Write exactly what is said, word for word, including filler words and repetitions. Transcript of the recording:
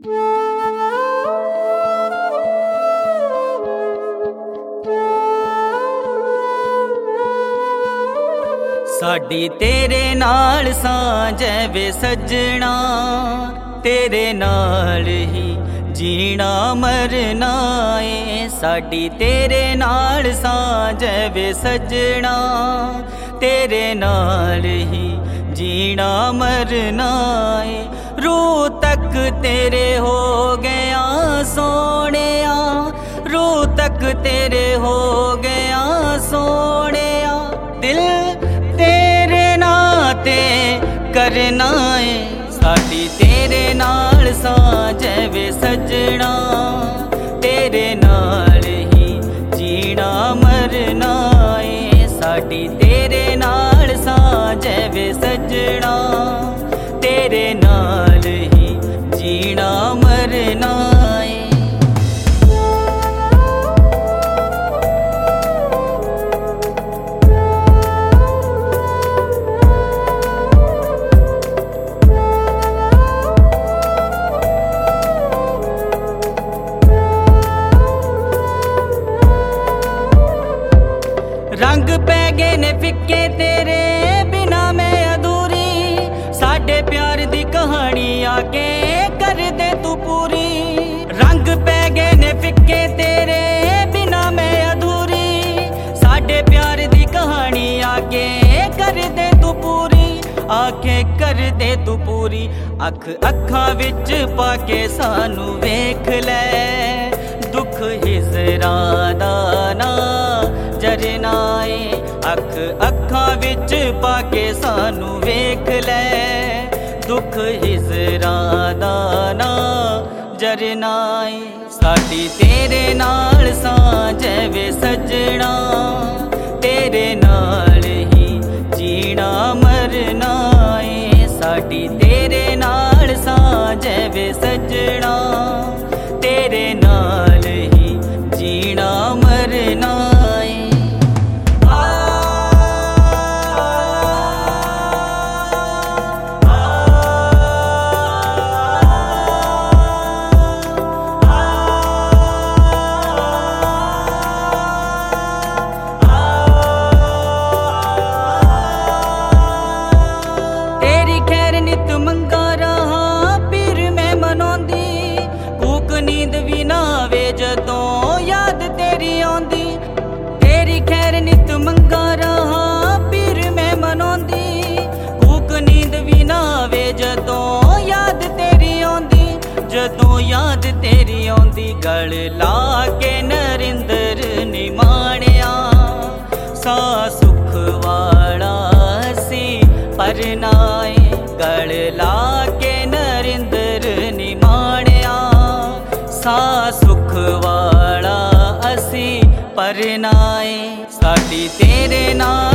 साडी तेरे नाल सांझ वे सजना, तेरे नाल ही जीना मरना ए। साडी तेरे नाल सांझ वे सजना, तेरे नाल ही जीना मरना ए। रूह तक तेरे हो गया सोनिया, रूह तक तेरे हो गया सोनिया। दिल तेरे नाते करना है, साडी तेरे नाल सांझ वे सजना, तेरे नाल ही जीना मरना है। साडी तेरे नाल सांझ वे सजना, तेरे नाल ही जीना मरना है। रंग पै गए ने फिक्के तेरे बिना मैं अधूरी, साडे प्यार दी कहानी आके कर दे तू पूरी। रंग पै गए ने फिक्के तेरे बिना मैं अधूरी, साडे प्यार दी कहानी आके कर दे तू पूरी, आके कर दे तू पूरी। अख अखां विच पाके सानू वेख लै, दुख हिजरां दा ना जरना ए। अख अखां विच पाके सानू वेख लै, दुख हिजरां दा ना जरना ए। साडी तेरे नाल सांझ वे सजना, तेरे नाल ही जीना मरना ए। साडी तेरे नाल सांझ वे सजना, तेरे नाल ही जीना मरना ए। नींद भी ना आवे जदों याद तेरी आंदी, तेरी खैर नित मंगा रहा पीर मैं मनांदी। कूक नींद भी ना आवे जदों याद तेरी आंदी, जदों याद तेरी आंदी। गल ला के नरिंदर निमाणिया, सा सुख वाला सी पर नाए। गल ला के नरिंदर निमाणिया, सा सुख वाला असी पर नाए। साडी तेरे नाल